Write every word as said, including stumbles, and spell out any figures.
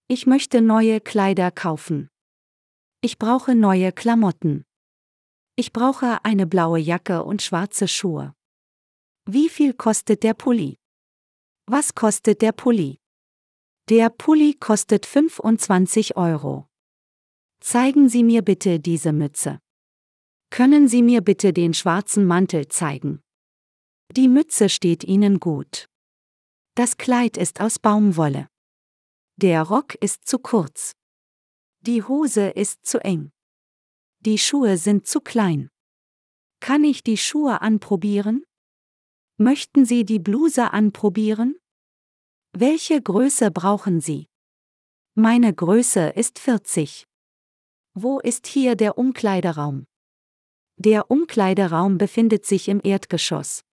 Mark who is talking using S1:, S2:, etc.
S1: Ich möchte neue Kleider kaufen. Ich brauche neue Klamotten. Ich brauche eine blaue Jacke und schwarze Schuhe. Wie viel kostet der Pulli? Was kostet der Pulli? Der Pulli kostet fünfundzwanzig Euro. Zeigen Sie mir bitte diese Mütze. Können Sie mir bitte den schwarzen Mantel zeigen? Die Mütze steht Ihnen gut. Das Kleid ist aus Baumwolle. Der Rock ist zu kurz. Die Hose ist zu eng. Die Schuhe sind zu klein. Kann ich die Schuhe anprobieren? Möchten Sie die Bluse anprobieren? Welche Größe brauchen Sie? Meine Größe ist vierzig. Wo ist hier der Umkleideraum? Der Umkleideraum befindet sich im Erdgeschoss.